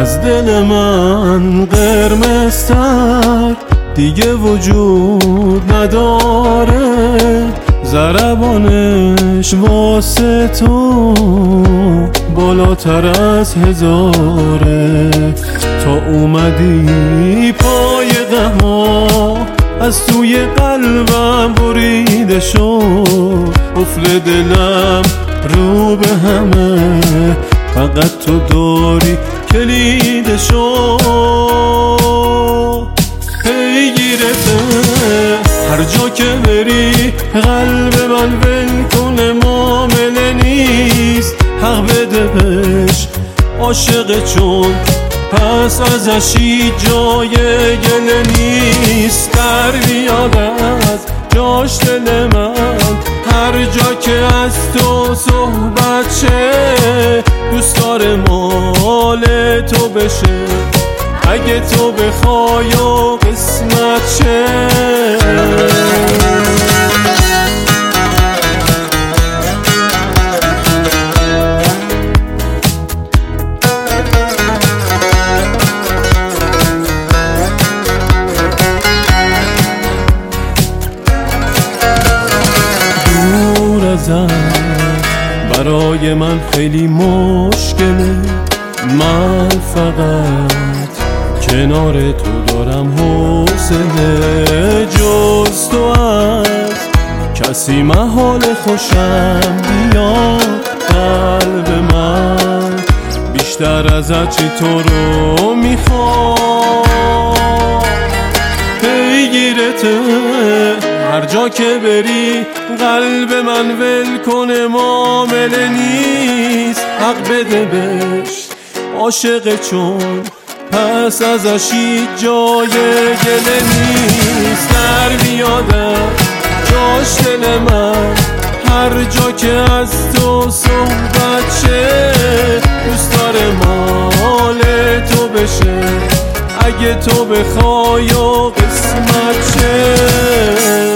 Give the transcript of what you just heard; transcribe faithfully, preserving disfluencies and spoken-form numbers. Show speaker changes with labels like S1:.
S1: از دل من قرمزتر دیگه وجود نداره، ضربانش واسه تو بالاتر از هزاره. تا اومدی پای غما از توی قلبم بریده شد، قفل دلم رو به همه، فقط تو داری کلیدشو. پیگیرته هر جا که بری، قلب من ول کنه معامله نیست، حق بده بهش عاشق چون پس ازشی جای گله نیست. در بیاد از جاش دل من هر جا که از تو صحبت شه، دوست داره مال تو بشه اگه تو بخوای و قسمت شه. برای من خیلی مشکله، من فقط کنار تو دارم حوصله. جز تو از کسی محال خوشم بیاد، قلب من بیشتر از هرچی تو رو میخواد. پیگیرته هر جا که بری، قلب من ول کنه معامله نیست، حق بده بهش عاشق چون پس ازشی جای گله نیست. در بیادم جاش دل من هر جا که از تو صحبت شه، دوست داره مال تو بشه اگه تو بخوای و قسمت شه.